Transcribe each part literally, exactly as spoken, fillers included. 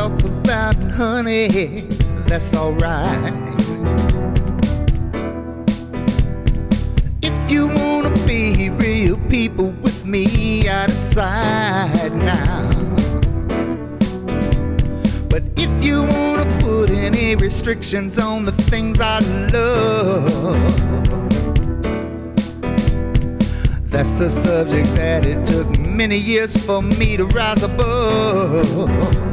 talk about, honey, that's alright. If you wanna be real people with me, I decide now. But if you wanna put any restrictions on the things I love, that's a subject that it took many years for me to rise above.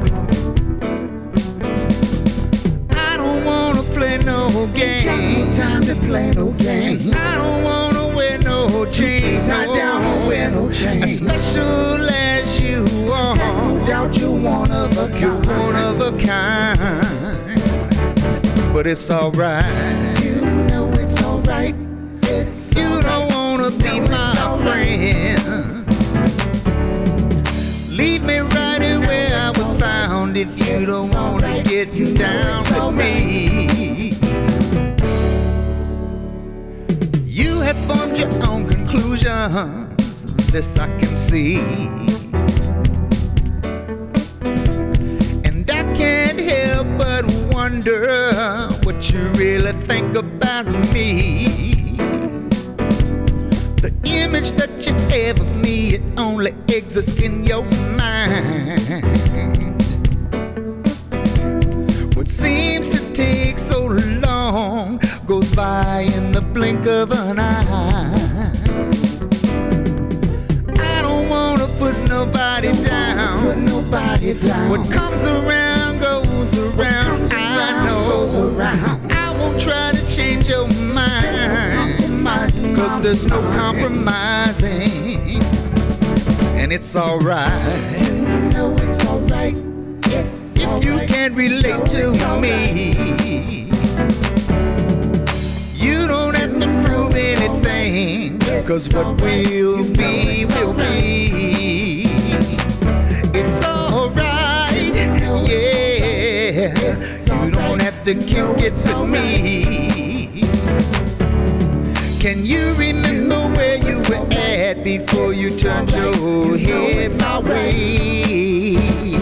I don't wanna play no game. No time to play no game. I don't wanna wear no chains. I don't wear no chains. As special as you are, no doubt you're one of a kind. You're one of a kind. But it's alright. You know it's alright. It's you all don't right. wanna be no, my friend. Leave me right here where I was found if you don't wanna right. get you down with me. You have formed your own conclusions, this I can see. And I can't help but wonder what you really think about me. The image that you have of me, it only exists in your mind. What seems to take so long goes by in the blink of an eye. I don't wanna put nobody down. Put nobody down. What comes around goes around. Comes I around, know. goes around. I won't try to change your mind. Cause there's no compromising. And it's alright. You know it's alright. It's If all you right. can't relate to me, you don't have to prove anything. Cause what will be, will be. It's alright, yeah. You don't have to kick it with me. Can you remember where you were at before you turned your head my way?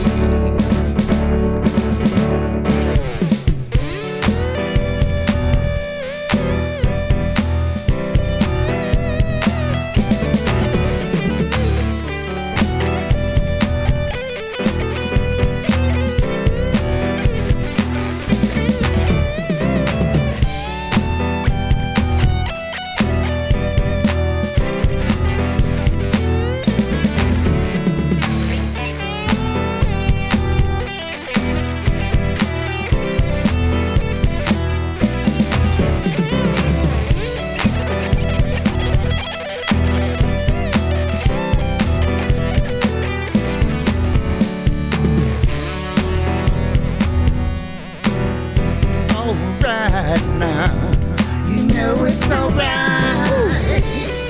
Right now, You know it's alright.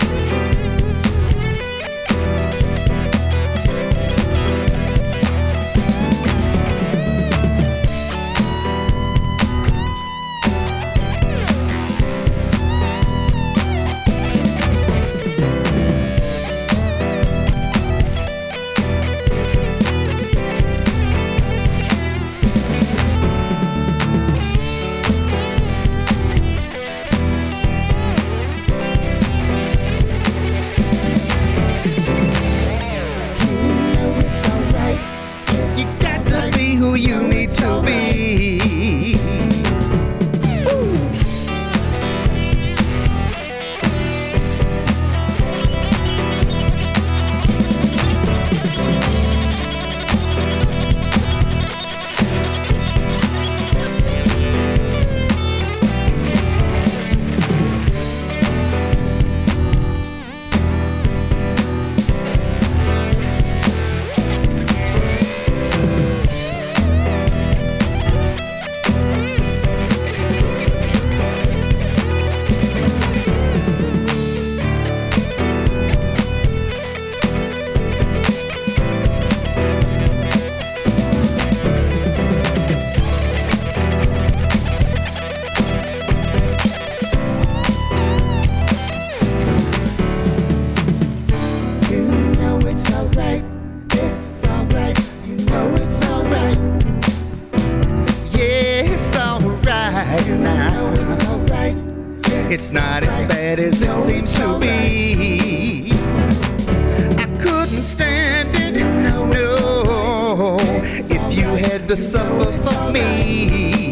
you got to be who you need to be. it's not as bad as it seems to be. I couldn't stand it, no, if you had to suffer for me.